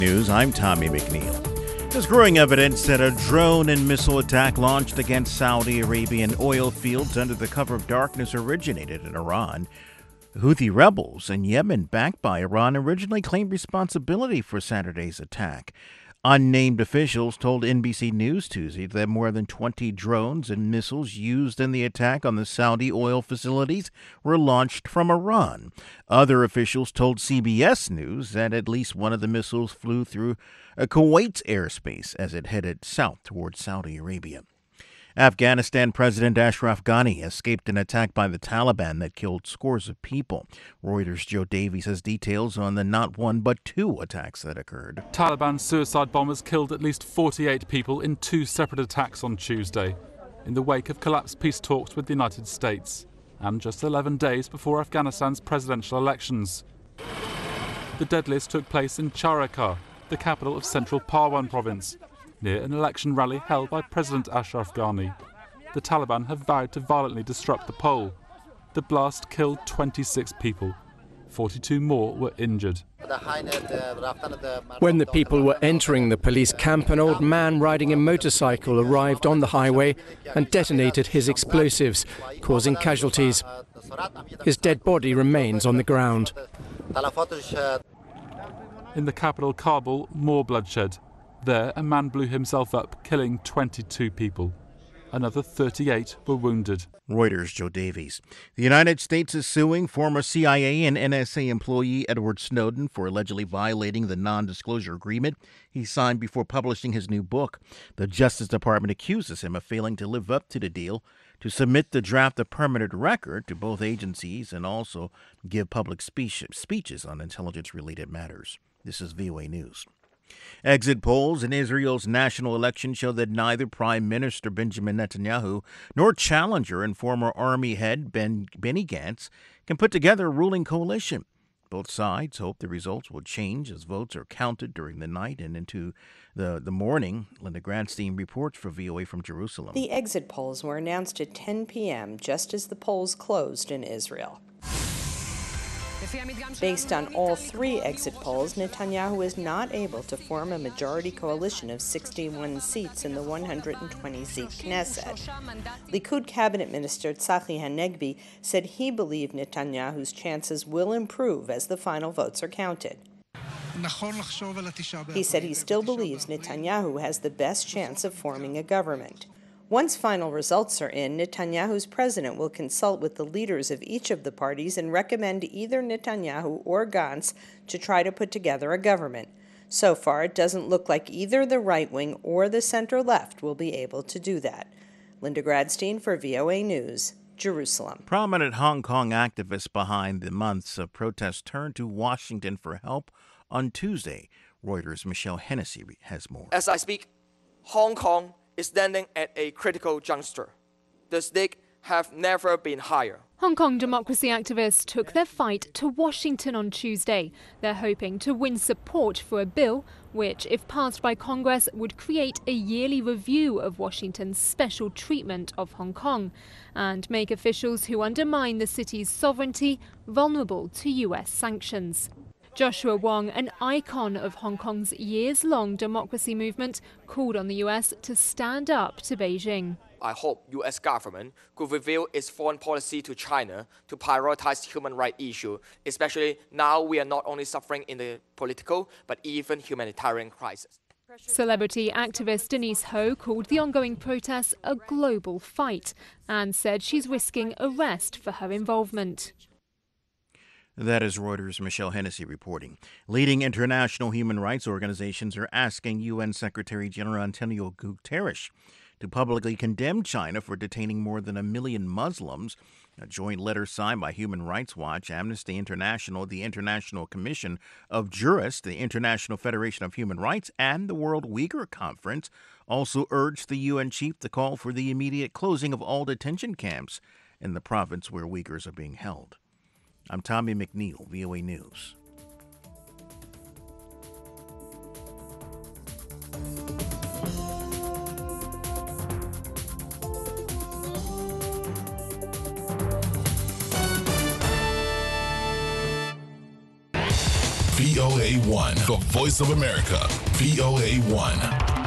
News, I'm Tommy McNeil. There's growing evidence that a drone and missile attack launched against Saudi Arabian oil fields under the cover of darkness originated in Iran. Houthi rebels in Yemen, backed by Iran, originally claimed responsibility for Saturday's attack. Unnamed officials told NBC News Tuesday that more than 20 drones and missiles used in the attack on the Saudi oil facilities were launched from Iran. Other officials told CBS News that at least one of the missiles flew through Kuwait's airspace as it headed south towards Saudi Arabia. Afghanistan President Ashraf Ghani escaped an attack by the Taliban that killed scores of people. Reuters' Joe Davies has details on the not one but two attacks that occurred. Taliban suicide bombers killed at least 48 people in two separate attacks on Tuesday, in the wake of collapsed peace talks with the United States, and just 11 days before Afghanistan's presidential elections. The deadliest took place in Charakar, the capital of central Parwan province, near an election rally held by President Ashraf Ghani. The Taliban have vowed to violently disrupt the poll. The blast killed 26 people. 42 more were injured. When the people were entering the police camp, an old man riding a motorcycle arrived on the highway and detonated his explosives, causing casualties. His dead body remains on the ground. In the capital, Kabul, more bloodshed. There, a man blew himself up, killing 22 people. Another 38 were wounded. Reuters' Joe Davies. The United States is suing former CIA and NSA employee Edward Snowden for allegedly violating the non-disclosure agreement he signed before publishing his new book. The Justice Department accuses him of failing to live up to the deal to submit the draft of permanent record to both agencies and also give public speeches on intelligence-related matters. This is VOA News. Exit polls in Israel's national election show that neither Prime Minister Benjamin Netanyahu nor challenger and former army head Benny Gantz can put together a ruling coalition. Both sides hope the results will change as votes are counted during the night and into the morning. Linda Gradstein reports for VOA from Jerusalem. The exit polls were announced at 10 p.m. just as the polls closed in Israel. Based on all three exit polls, Netanyahu is not able to form a majority coalition of 61 seats in the 120-seat Knesset. Likud cabinet minister Tzachi Hanegbi said he believed Netanyahu's chances will improve as the final votes are counted. He said he still believes Netanyahu has the best chance of forming a government. Once final results are in, Netanyahu's president will consult with the leaders of each of the parties and recommend either Netanyahu or Gantz to try to put together a government. So far, it doesn't look like either the right-wing or the center-left will be able to do that. Linda Gradstein for VOA News, Jerusalem. Prominent Hong Kong activists behind the months of protests turned to Washington for help on Tuesday. Reuters' Michelle Hennessy has more. As I speak, Hong Kong is standing at a critical juncture. The stakes have never been higher. Hong Kong democracy activists took their fight to Washington on Tuesday. They're hoping to win support for a bill which, if passed by Congress, would create a yearly review of Washington's special treatment of Hong Kong and make officials who undermine the city's sovereignty vulnerable to US sanctions. Joshua Wong, an icon of Hong Kong's years-long democracy movement, called on the US to stand up to Beijing. I hope U.S. government could reveal its foreign policy to China to prioritize human rights issues, especially now we are not only suffering in the political but even humanitarian crisis. Celebrity activist Denise Ho called the ongoing protests a global fight and said she's risking arrest for her involvement. That is Reuters' Michelle Hennessy reporting. Leading international human rights organizations are asking UN Secretary General Antonio Guterres to publicly condemn China for detaining more than 1 million Muslims. A joint letter signed by Human Rights Watch, Amnesty International, the International Commission of Jurists, the International Federation of Human Rights, and the World Uyghur Conference also urged the UN chief to call for the immediate closing of all detention camps in the province where Uyghurs are being held. I'm Tommy McNeil, VOA News. VOA1, the voice of America, VOA1.